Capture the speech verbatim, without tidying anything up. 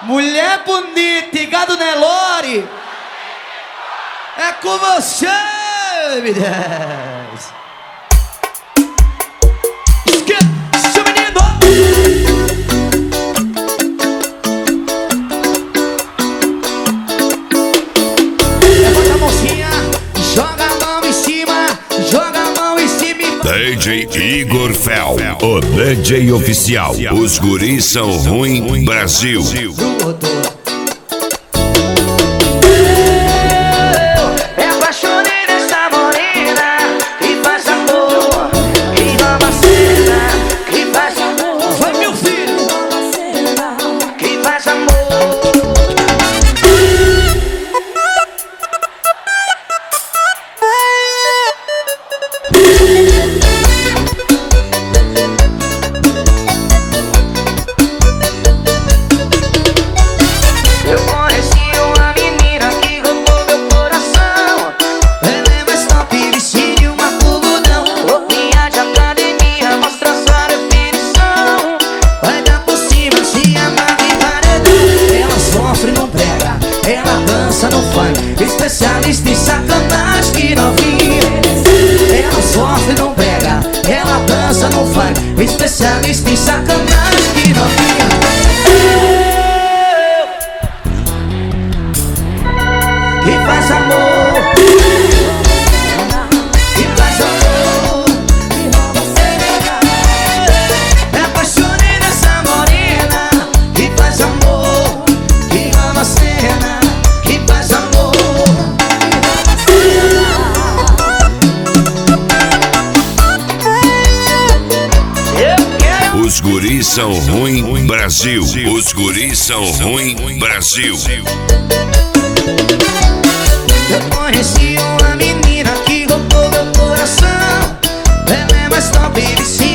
Mulher bonita e gado Nelore, é com você, me desce. Esquece, menino. Levanta a mãozinha, joga a mão em cima, joga a mão em cima. D J Igor Fel, o D J oficial. Os guris são ruim, Brasil. Eu apaixonei nessa morena que faz amor, que rouba a cena, que faz amor. Vai, meu filho, Que faz amor. Eu conheci uma menina que roubou meu coração. Ela é mais top, vestido de uma algodão. Roupinha de academia, mostra sua definição. Vai dar por cima, se amarra em paredão. ela sofre, não prega, ela dança, não faz. Especialista em sacanagem que novinha. Ela sofre, não prega, ela dança, não faz. Especialista em sacanagem que novinha. Que faz amor, que faz amor. Me apaixonei nessa morena que faz amor, que rouba a cena, que faz amor. Eu quero. Os guris são ruim, Brasil. Os guris são ruim, Brasil. Eu conheci uma menina que roubou meu coração. Ela é mais top,